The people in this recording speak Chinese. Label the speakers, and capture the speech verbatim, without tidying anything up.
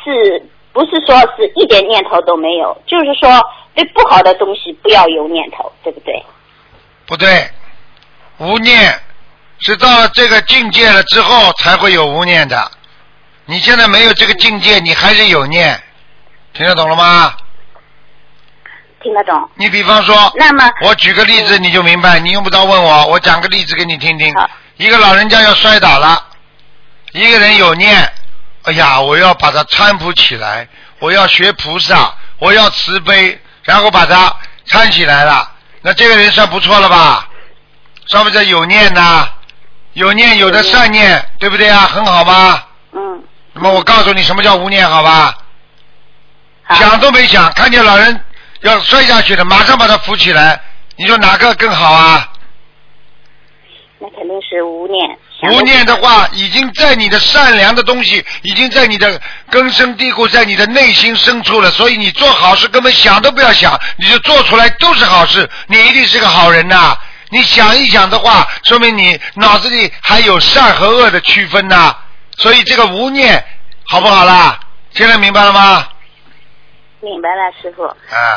Speaker 1: 是不是说是一点念头都没有，就是说对不好的东西不要有念头，对不对？
Speaker 2: 不对，无念是到了这个境界了之后才会有无念的。你现在没有这个境界，你还是有念，听得懂了吗？
Speaker 1: 听得懂。
Speaker 2: 你比方说，
Speaker 1: 那么
Speaker 2: 我举个例子你就明白，你用不着问我，我讲个例子给你听听。一个老人家要摔倒了，一个人有念，哎呀，我要把他搀扶起来，我要学菩萨，我要慈悲，然后把他搀起来了，那这个人算不错了吧？算不算有念呢？有念有的善念，对不对啊？很好吗？
Speaker 1: 嗯。
Speaker 2: 那么我告诉你什么叫无念，好吧？想都没想，看见老人要摔下去了，马上把他扶起来，你说哪个更好啊？
Speaker 1: 那肯定是无念。
Speaker 2: 无念的话，已经在你的善良的东西，已经在你的根深蒂固，在你的内心深处了。所以你做好事根本想都不要想，你就做出来都是好事，你一定是个好人呐。你想一想的话，说明你脑子里还有善和恶的区分呐。所以这个无念，好不好啦？现在明白了吗？
Speaker 1: 明白了，师傅。
Speaker 2: 啊。